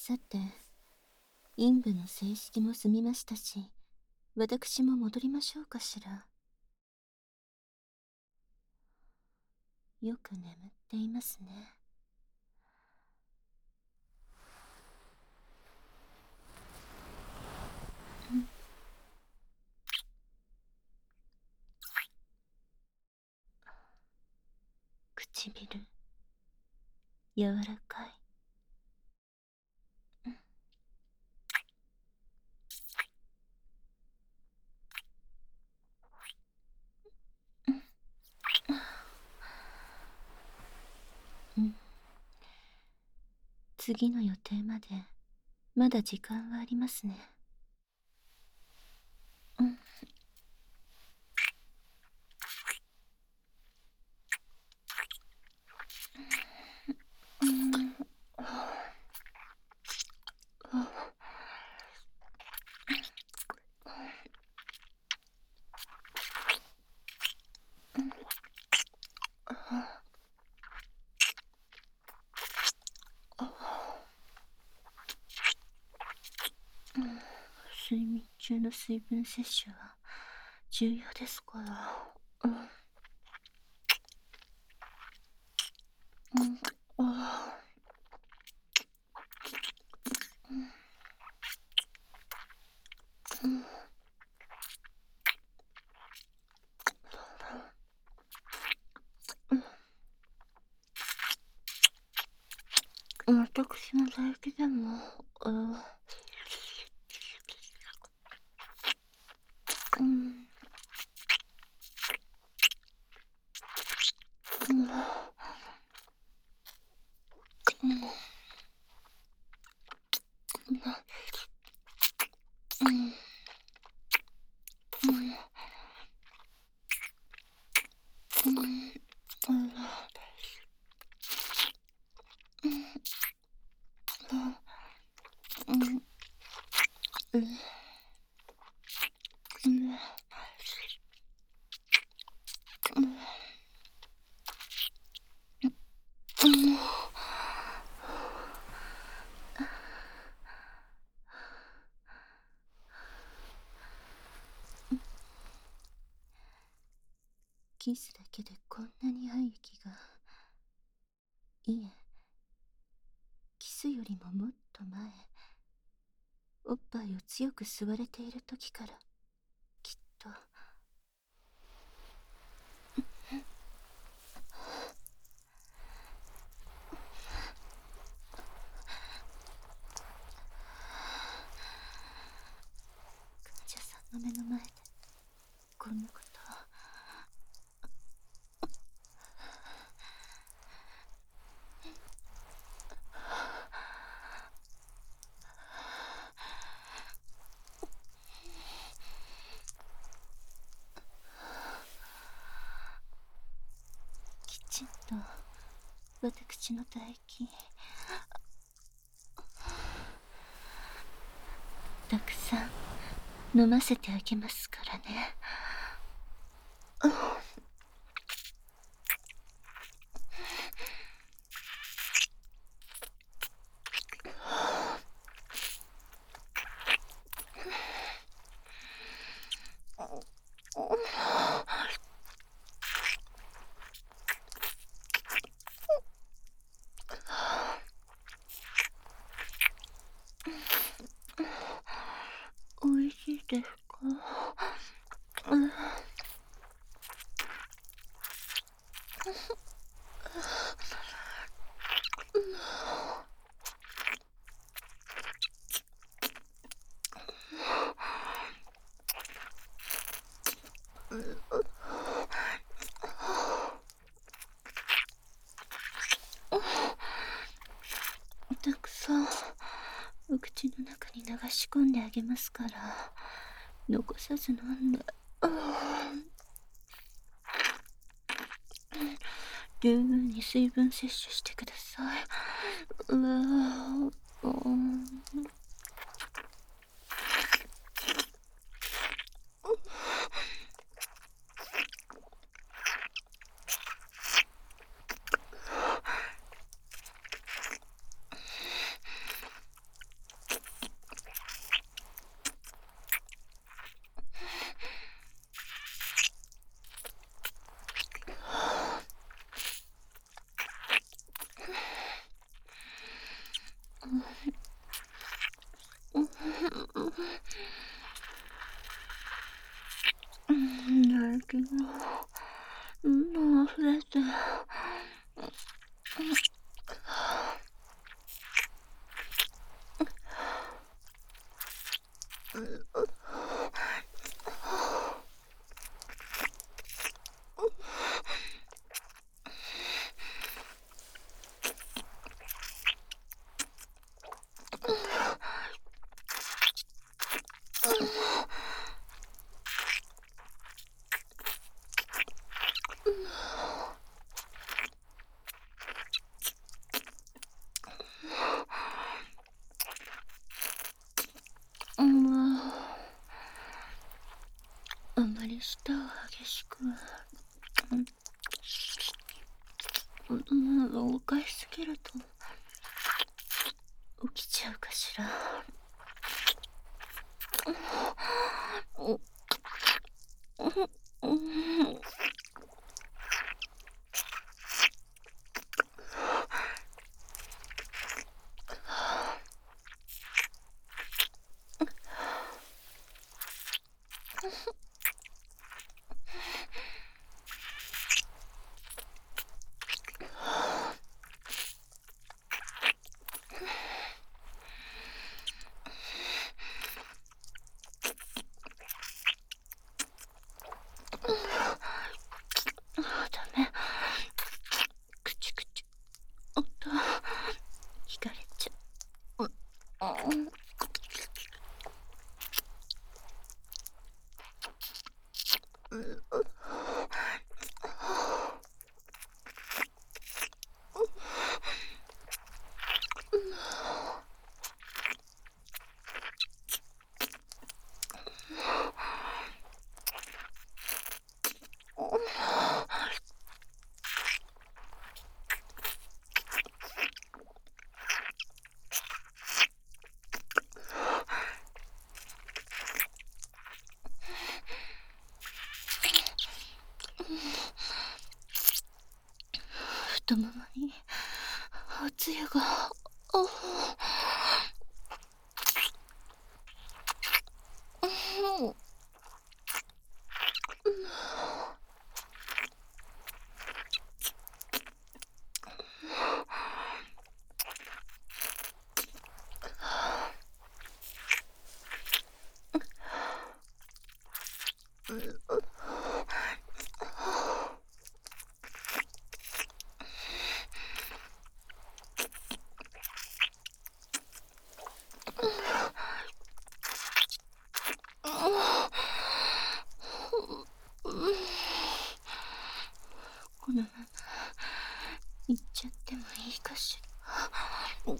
さて、陰部の正式も済みましたし、私も戻りましょうかしら。よく眠っていますね。唇、柔らかい。うん。次の予定まで、まだ時間はありますね。うん。睡眠中の水分摂取は重要ですから。うん。私の唾液でも、キスだけでこんなに愛液が。いえ、キスよりももっと前、おっぱいを強く吸われている時から、きっと。患者さんの目の前でこんなこと。きちんと私の唾液たくさん飲ませてあげますからね。おいしいですか？たくさんお口の中に流し込んであげますから、残さず飲んで。十分に水分摂取してください。 気がどんどん溢れて、あまり舌を激しく動かしすぎると起きちゃうかしら。ダメ。くちくち音聞かれちゃう。太ももにおつゆが。このまま行っちゃってもいいかしら。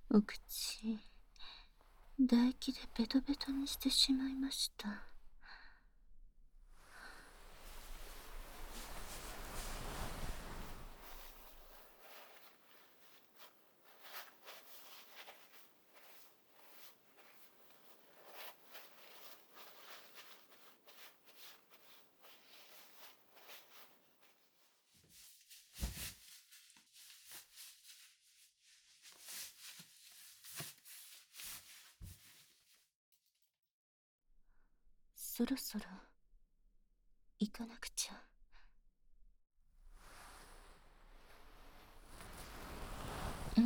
お口、唾液でベトベトにしてしまいました。そろそろ行かなくちゃ。うん。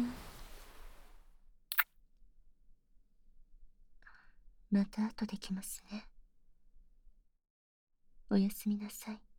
また後で来ますね。おやすみなさい。